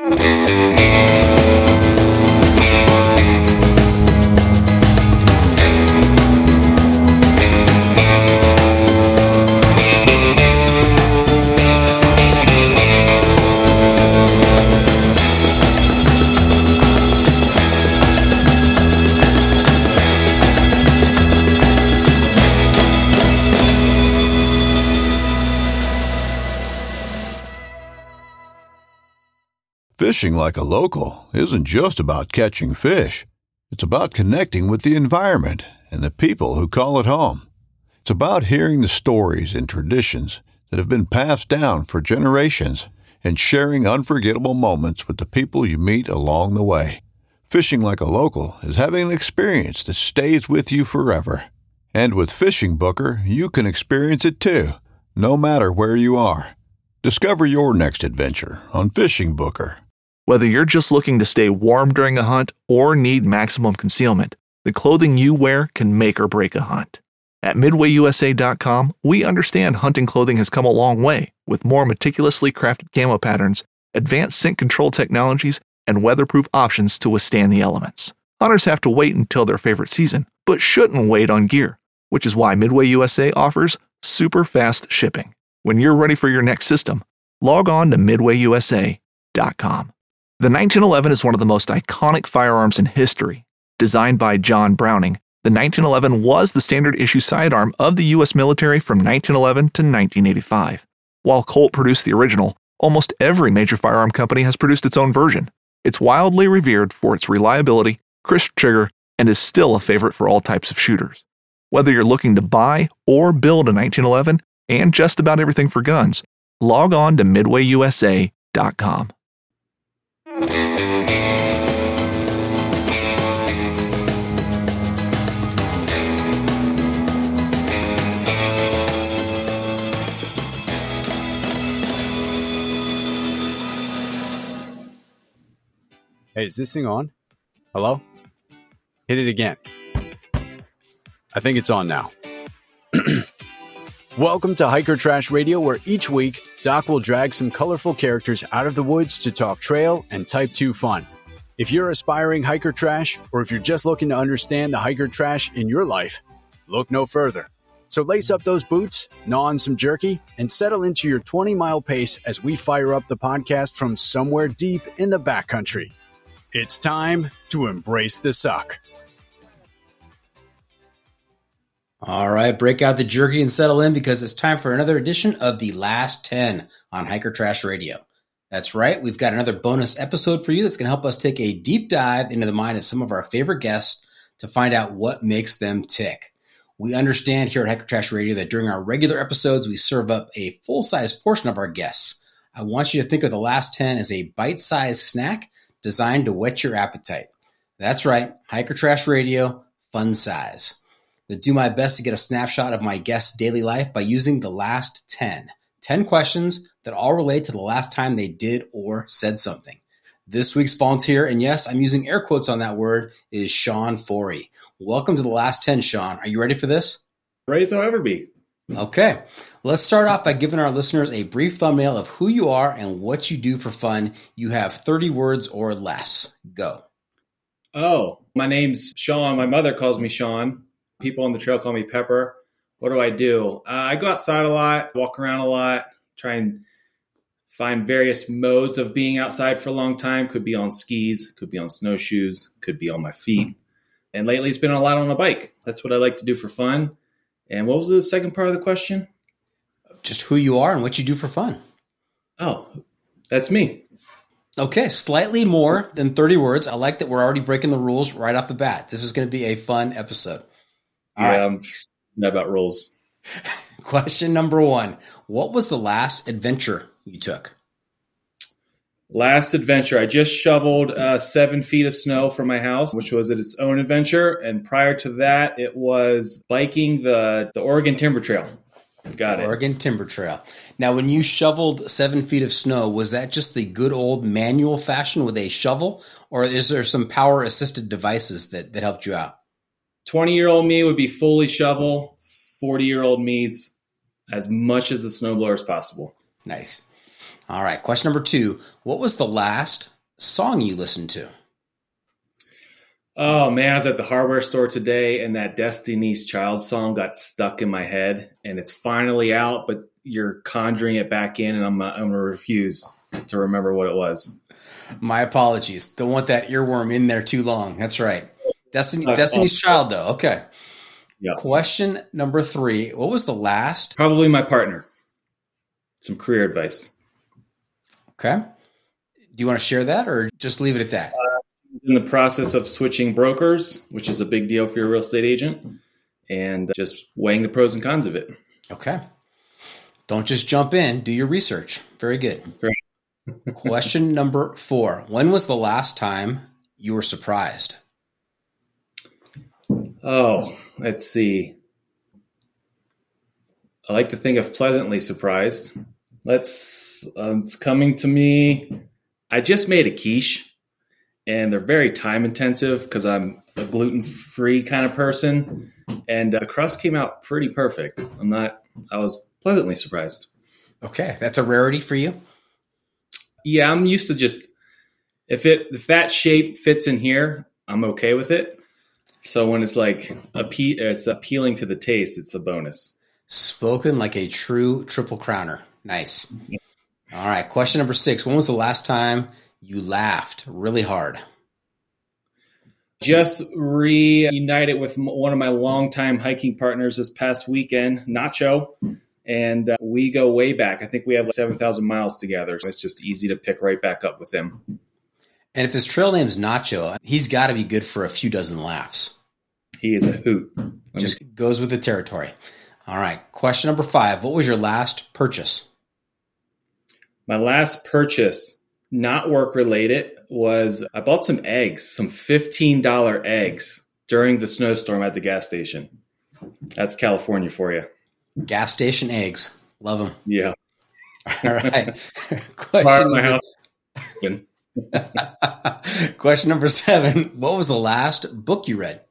Fishing like a local isn't just about catching fish. It's about connecting with the environment and the people who call it home. It's about hearing the stories and traditions that have been passed down for generations and sharing unforgettable moments with the people you meet along the way. Fishing like a local is having an experience that stays with you forever. And with Fishing Booker, you can experience it too, no matter where you are. Discover your next adventure on Fishing Booker. Whether you're just looking to stay warm during a hunt or need maximum concealment, the clothing you wear can make or break a hunt. At MidwayUSA.com, we understand hunting clothing has come a long way with more meticulously crafted camo patterns, advanced scent control technologies, and weatherproof options to withstand the elements. Hunters have to wait until their favorite season, but shouldn't wait on gear, which is why Midway USA offers super fast shipping. When you're ready for your next system, log on to MidwayUSA.com. The 1911 is one of the most iconic firearms in history. Designed by John Browning, the 1911 was the standard issue sidearm of the U.S. military from 1911 to 1985. While Colt produced the original, almost every major firearm company has produced its own version. It's wildly revered for its reliability, crisp trigger, and is still a favorite for all types of shooters. Whether you're looking to buy or build a 1911 and just about everything for guns, log on to MidwayUSA.com. Hey, is this thing on? Hello? Hit it again. I think it's on now. Welcome to Hiker Trash Radio, where each week, Doc will drag some colorful characters out of the woods to talk trail and Type 2 fun. If you're aspiring hiker trash, or if you're just looking to understand the hiker trash in your life, look no further. So lace up those boots, gnaw on some jerky, and settle into your 20-mile pace as we fire up the podcast from somewhere deep in the backcountry. It's time to embrace the suck. All right, break out the jerky and settle in because it's time for another edition of The Last 10 on Hiker Trash Radio. That's right, we've got another bonus episode for you that's going to help us take a deep dive into the mind of some of our favorite guests to find out what makes them tick. We understand here at Hiker Trash Radio that during our regular episodes, we serve up a full-size portion of our guests. I want you to think of The Last 10 as a bite-sized snack designed to whet your appetite. That's right, Hiker Trash Radio, fun size. I'll do my best to get a snapshot of my guest's daily life by using the last 10. 10 questions that all relate to the last time they did or said something. This week's volunteer, and yes, I'm using air quotes on that word, is Sean Forey. Welcome to the last 10, Sean. Are you ready for this? Ready as I'll ever be. Okay. Let's start off by giving our listeners a brief thumbnail of who you are and what you do for fun. You have 30 words or less. Go. Oh, my name's Sean. My mother calls me Sean. People on the trail call me Pepper. What do? I go outside a lot, walk around a lot, try and find various modes of being outside for a long time. Could be on skis, could be on snowshoes, could be on my feet. And lately it's been a lot on a bike. That's what I like to do for fun. And what was the second part of the question? Just who you are and what you do for fun. Oh, that's me. Okay, slightly more than 30 words. I like that we're already breaking the rules right off the bat. This is going to be a fun episode. All right. I'm not about rules. Question number 1. What was the last adventure you took? Last adventure. I just shoveled 7 feet of snow from my house, which was its own adventure. And prior to that, it was biking the Oregon Timber Trail. Got it. Oregon Timber Trail. Now, when you shoveled 7 feet of snow, was that just the good old manual fashion with a shovel? Or is there some power-assisted devices that helped you out? 20-year-old me would be fully shovel. 40-year-old me's as much as the snowblower as possible. Nice. All right. Question number 2. What was the last song you listen to? Oh man, I was at the hardware store today and that Destiny's Child song got stuck in my head, and it's finally out, but you're conjuring it back in, and I'm going to refuse to remember what it was. My apologies. Don't want that earworm in there too long. That's right. Destiny's Child, though. Okay. Yep. Question number 3. What was the last? Probably my partner. Some career advice. Okay. Do you want to share that or just leave it at that? In the process of switching brokers, which is a big deal for your real estate agent, and just weighing the pros and cons of it. Okay. Don't just jump in. Do your research. Very good. Right. Question number 4. When was the last time you were surprised? Oh, let's see. I like to think of pleasantly surprised. It's coming to me. I just made a quiche, and they're very time intensive because I'm a gluten-free kind of person, and the crust came out pretty perfect. I was pleasantly surprised. Okay. That's a rarity for you? Yeah, I'm used to just, if that shape fits in here, I'm okay with it. So when it's like it's appealing to the taste, it's a bonus. Spoken like a true Triple Crowner. Nice. All right. Question number 6. When was the last time you laughed really hard? Just reunited with one of my longtime hiking partners this past weekend, Nacho. And we go way back. I think we have like 7,000 miles together. So it's just easy to pick right back up with him. And if his trail name's Nacho, he's got to be good for a few dozen laughs. He is a hoot. Just goes with the territory. All right. Question number 5. What was your last purchase? My last purchase, not work related, was I bought some eggs, some $15 eggs during the snowstorm at the gas station. That's California for you. Gas station eggs. Love them. Yeah. All right. Question number 7. What was the last book you read?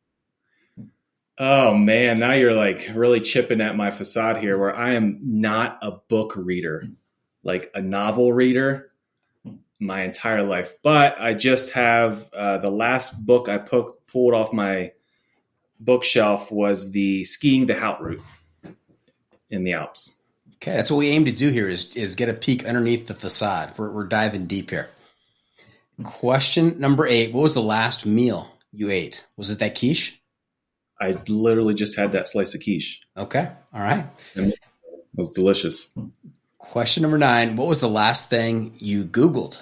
Oh, man. Now you're like really chipping at my facade here, where I am not a book reader, like a novel reader my entire life. But I just have the last book I pulled off my bookshelf was the Skiing the Haut Route in the Alps. Okay, that's what we aim to do here is get a peek underneath the facade. We're diving deep here. Question number 8. What was the last meal you ate? Was it that quiche? I literally just had that slice of quiche. Okay, all right. And it was delicious. Question number 9. What was the last thing you Googled?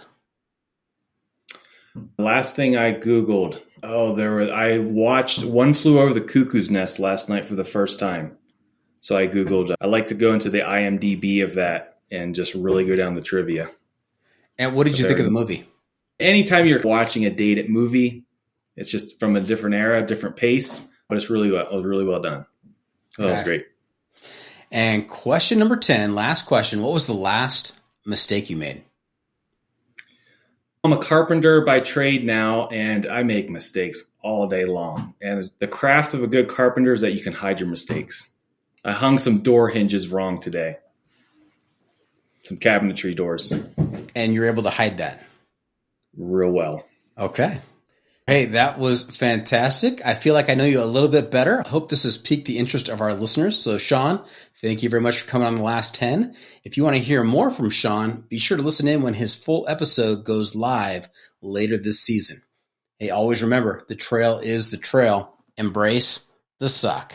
The last thing I Googled. I watched One Flew Over the Cuckoo's Nest last night for the first time. So I Googled, I like to go into the IMDb of that and just really go down the trivia. And what did you think of the movie? Anytime you're watching a dated movie, it's just from a different era, different pace, but it was really well done. That was great. And question number 10, last question. What was the last mistake you made? I'm a carpenter by trade now, and I make mistakes all day long. And the craft of a good carpenter is that you can hide your mistakes. I hung some door hinges wrong today. Some cabinetry doors. And you're able to hide that? Real well. Okay. Hey, that was fantastic. I feel like I know you a little bit better. I hope this has piqued the interest of our listeners. So, Sean, thank you very much for coming on the last 10. If you want to hear more from Sean, be sure to listen in when his full episode goes live later this season. Hey, always remember, the trail is the trail. Embrace the suck.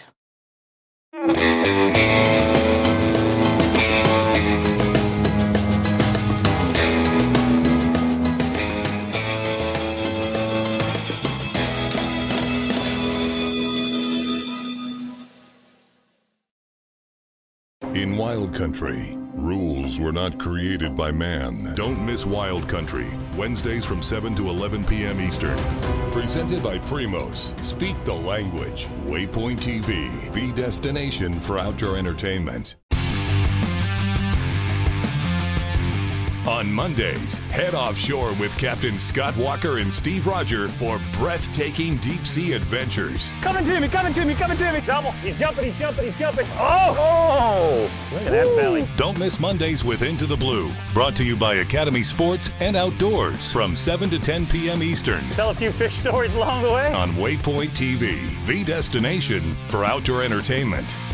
In Wild Country, rules were not created by man. Don't miss Wild Country, Wednesdays from 7 to 11 p.m. Eastern. Presented by Primos. Speak the language. Waypoint TV, the destination for outdoor entertainment. On Mondays, head offshore with Captain Scott Walker and Steve Roger for breathtaking deep-sea adventures. Coming to me. Double. He's jumping. Oh! Look at that belly. Don't miss Mondays with Into the Blue, brought to you by Academy Sports and Outdoors from 7 to 10 p.m. Eastern. Tell a few fish stories along the way. On Waypoint TV, the destination for outdoor entertainment.